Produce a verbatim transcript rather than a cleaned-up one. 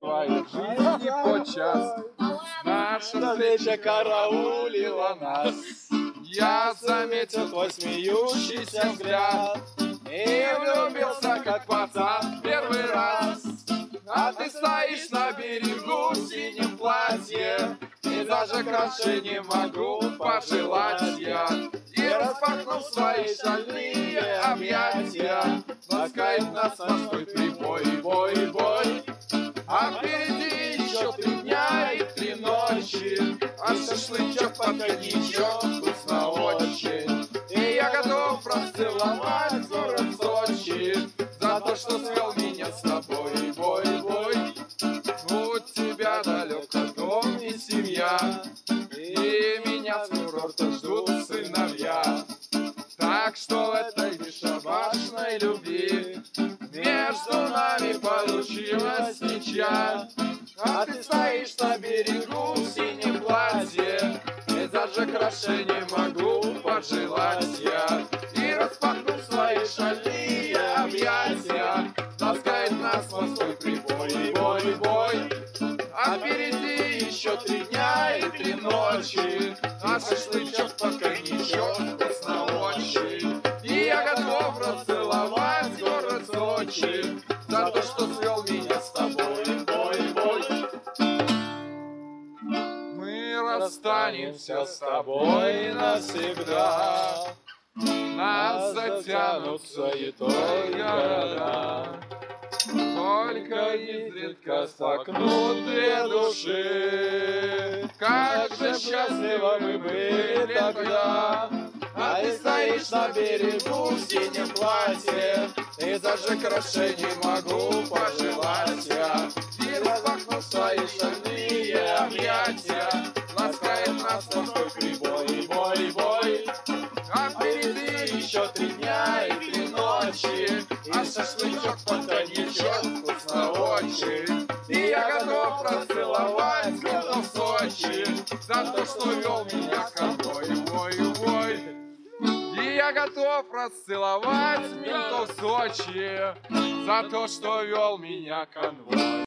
бывает в жизни подчас. Наша встреча караулила нас. Я заметил твой смеющийся взгляд и влюбился, как пацан, в первый раз. А ты стоишь на берегу в синем платье, и даже краше не могу пожелать я. И распахнув свои шальные объятия, ласкает нас морской прибой, бой, бой. А впереди еще три дня и три ночи, а шашлычок под коньячок вкусно очень. И я готов расцеловать город Сочи за то, что свел меня с тобой, бой, бой. У тебя далеко дом и семья, и меня с курорта ждут сыновья. Так что в этой бесшабашной любви между нами получилась ничья. А ты стоишь на берегу в синем платье, и даже краше не могу пожелать я. И распахнув свои шальные объятия, ласкает нас морской прибой, бой, бой. А впереди еще три дня и три ночи, а шашлычок под коньячок вкусно очень. И я готов расцеловать город Сочи за то, что свел меня с тобой, бой, бой. Мы расстанемся с тобой навсегда, нас затянут суетой города. Только изредка столкнут две души. Как же счастливы мы были тогда. А ты стоишь на берегу в синем платье, и даже краше не могу пожелать я. И распахнув свои шальные объятия, ласкает нас морской прибой, бой, бой. А впереди еще три дня и три ночи, а шашлычок под коньячок вкусно очень. И я готов расцеловать город Сочи за то, что вел меня конвой, бой, бой. И я готов расцеловать ментов Сочи за то, что вел меня конвой.